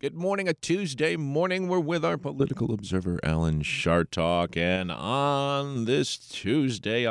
Good morning, a Tuesday morning. We're with our political observer, Alan Chartock. And on this Tuesday,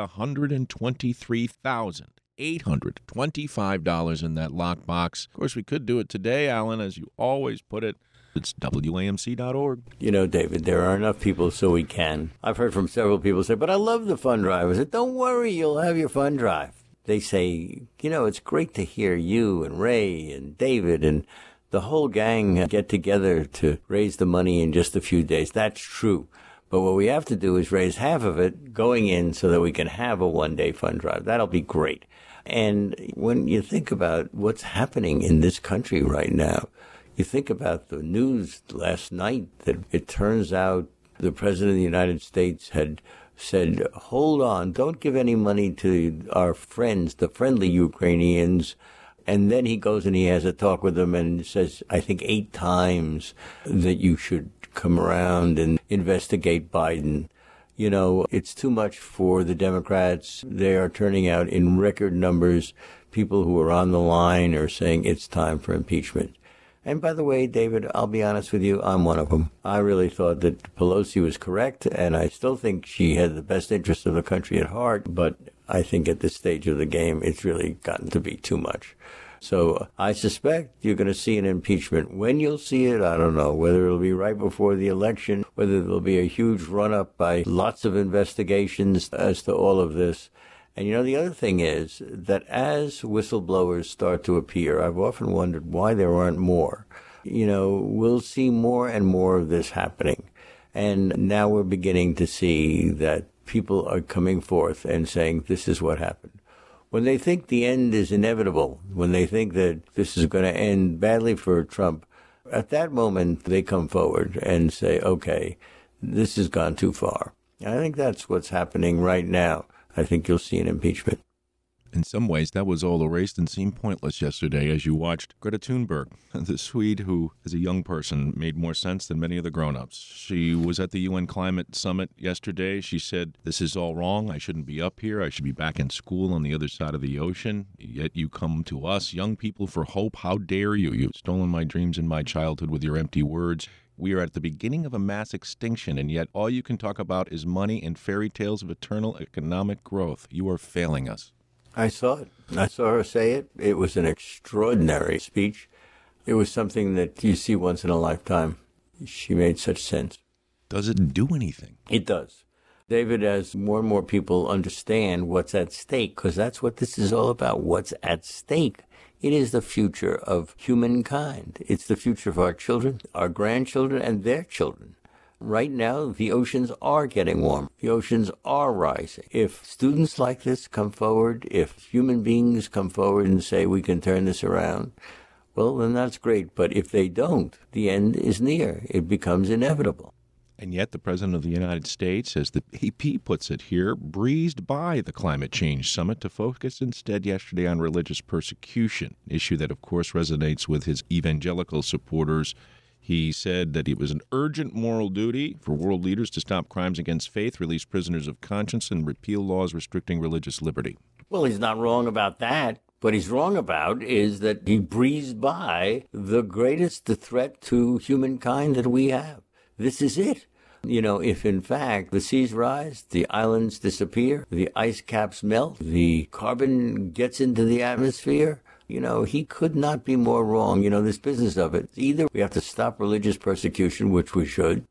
$123,825 in that lockbox. Of course, we could do it today, Alan, as you always put it. It's WAMC.org. You know, David, there are enough people so we can. I've heard from several people say, but I love the fund drive. I said, don't worry, you'll have your fund drive. They say, you know, it's great to hear you and Ray and David and the whole gang get together to raise the money in just a few days. That's true. But what we have to do is raise half of it going in so that we can have a one-day fund drive. That'll be great. And when you think about what's happening in this country right now, you think about the news last night that it turns out the President of the United States had said, hold on, don't give any money to our friends, the friendly Ukrainians. And then he goes and he has a talk with them and says, I think 8 times that you should come around and investigate Biden. You know, it's too much for the Democrats. They are turning out in record numbers. People who are on the line are saying it's time for impeachment. And by the way, David, I'll be honest with you, I'm one of them. I really thought that Pelosi was correct, and I still think she had the best interest of the country at heart, but I think at this stage of the game, it's really gotten to be too much. So I suspect you're going to see an impeachment. When you'll see it, I don't know. Whether it'll be right before the election, whether there'll be a huge run-up by lots of investigations as to all of this. And, you know, the other thing is that as whistleblowers start to appear, I've often wondered why there aren't more. You know, we'll see more and more of this happening. And now we're beginning to see that people are coming forth and saying, this is what happened. When they think the end is inevitable, when they think that this is going to end badly for Trump, at that moment they come forward and say, okay, this has gone too far. And I think that's what's happening right now. I think you'll see an impeachment. In some ways, that was all erased and seemed pointless yesterday as you watched Greta Thunberg, the Swede who, as a young person, made more sense than many of the grown-ups. She was at the UN Climate Summit yesterday. She said, this is all wrong. I shouldn't be up here. I should be back in school on the other side of the ocean. Yet you come to us, young people, for hope. How dare you? You've stolen my dreams and my childhood with your empty words. We are at the beginning of a mass extinction, and yet all you can talk about is money and fairy tales of eternal economic growth. You are failing us. I saw it. I saw her say it. It was an extraordinary speech. It was something that you see once in a lifetime. She made such sense. Does it do anything? It does. David, as more and more people understand what's at stake, because that's what this is all about, what's at stake. It is the future of humankind. It's the future of our children, our grandchildren, and their children. Right now, the oceans are getting warm. The oceans are rising. If students like this come forward, if human beings come forward and say we can turn this around, well, then that's great. But if they don't, the end is near. It becomes inevitable. And yet the President of the United States, as the AP puts it here, breezed by the climate change summit to focus instead yesterday on religious persecution, an issue that, of course, resonates with his evangelical supporters. He said that it was an urgent moral duty for world leaders to stop crimes against faith, release prisoners of conscience, and repeal laws restricting religious liberty. Well, he's not wrong about that. What he's wrong about is that he breezed by the greatest threat to humankind that we have. This is it. You know, if in fact the seas rise, the islands disappear, the ice caps melt, the carbon gets into the atmosphere, you know, he could not be more wrong. You know, this business of it. Either we have to stop religious persecution, which we should,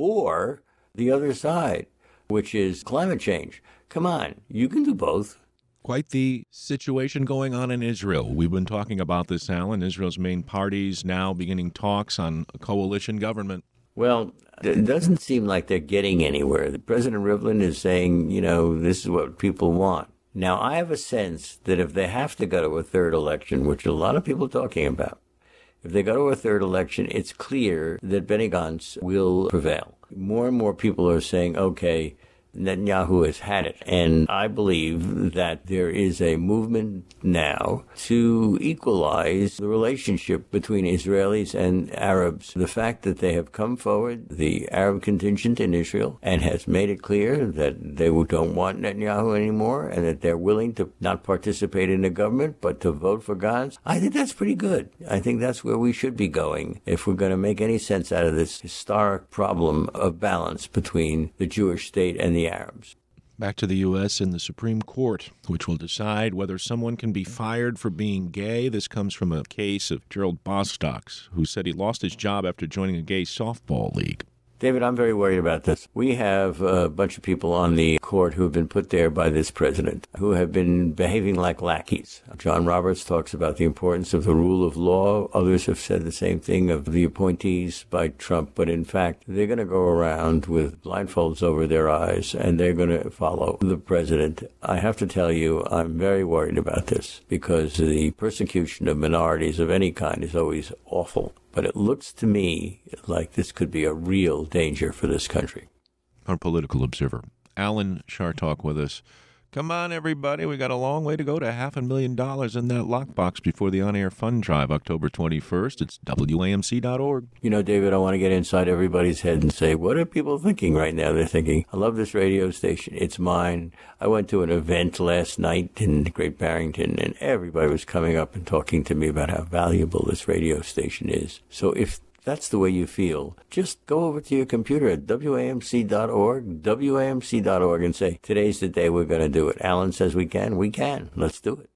or the other side, which is climate change. Come on, you can do both. Quite the situation going on in Israel. We've been talking about this, Alan. Israel's main parties now beginning talks on a coalition government. Well, it doesn't seem like they're getting anywhere. President Rivlin is saying, you know, this is what people want. Now, I have a sense that if they have to go to a third election, which a lot of people are talking about, if they go to a third election, it's clear that Benny Gantz will prevail. More and more people are saying, okay, Netanyahu has had it. And I believe that there is a movement now to equalize the relationship between Israelis and Arabs. The fact that they have come forward, the Arab contingent in Israel, and has made it clear that they don't want Netanyahu anymore and that they're willing to not participate in the government but to vote for Gantz. I think that's pretty good. I think that's where we should be going if we're going to make any sense out of this historic problem of balance between the Jewish state and the Arabs. Back to the U.S. and the Supreme Court, which will decide whether someone can be fired for being gay. This comes from a case of Gerald Bostock, who said he lost his job after joining a gay softball league. David, I'm very worried about this. We have a bunch of people on the court who have been put there by this president, who have been behaving like lackeys. John Roberts talks about the importance of the rule of law. Others have said the same thing of the appointees by Trump. But in fact, they're going to go around with blindfolds over their eyes, and they're going to follow the president. I have to tell you, I'm very worried about this because the persecution of minorities of any kind is always awful. But it looks to me like this could be a real danger for this country. Our political observer, Alan Chartock, with us. Come on, everybody. We got a long way to go to $500,000 in that lockbox before the on-air fund drive, October 21st. It's WAMC.org. You know, David, I want to get inside everybody's head and say, what are people thinking right now? They're thinking, I love this radio station. It's mine. I went to an event last night in Great Barrington, and everybody was coming up and talking to me about how valuable this radio station is. So if that's the way you feel, just go over to your computer at WAMC.org, and say, today's the day we're going to do it. Alan says we can. Let's do it.